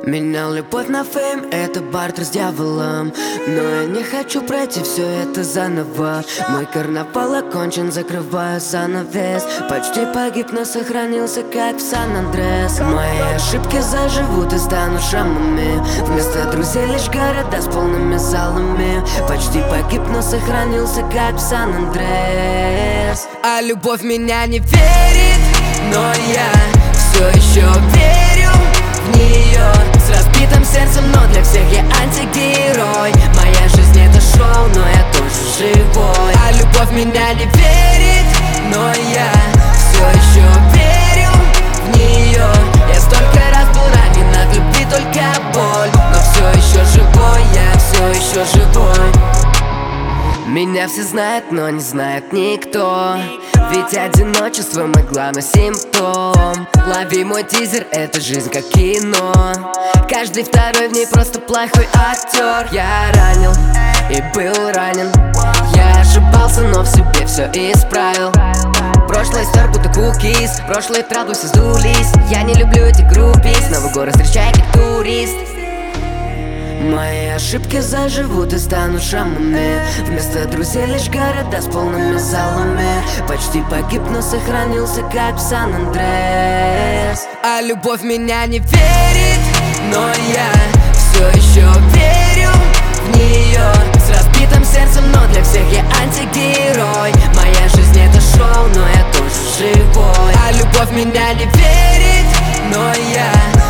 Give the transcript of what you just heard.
Менял любовь на фейм, это бартер с дьяволом. Но я не хочу пройти все это заново. Мой карнавал окончен, закрываю занавес. Почти погиб, но сохранился, как в Сан-Андрес. Мои ошибки заживут и станут шрамами. Вместо друзей лишь города с полными залами. Почти погиб, но сохранился, как в Сан-Андрес. А любовь меня не верит, но я все еще верю в нее. С разбитым сердцем, но для всех я антигерой. Моя жизнь это шоу, но я тоже живой. А любовь меня не верит, но я все еще верю в нее. Я столько раз был ранен от любви, только боль. Но все еще живой, я все еще живой. Меня все знают, но не знает никто. Ведь одиночество мой главный симптом. Лови мой тизер, это жизнь как кино. Каждый второй в ней просто плохой актер. Я ранил и был ранен. Я ошибался, но в себе все исправил. Прошлое стер, будто кукис. Прошлые правду все сдулись. Я не люблю эти группис. Новый город встречай как турист. Мои ошибки заживут и станут шрамами. Вместо друзей лишь города с полными залами. Почти погиб, но сохранился, как в Сан-Андрес. А любовь меня не верит, но я все еще верю в нее. С разбитым сердцем, но для всех я антигерой. Моя жизнь это шоу, но я тоже живой. А любовь меня не верит, но я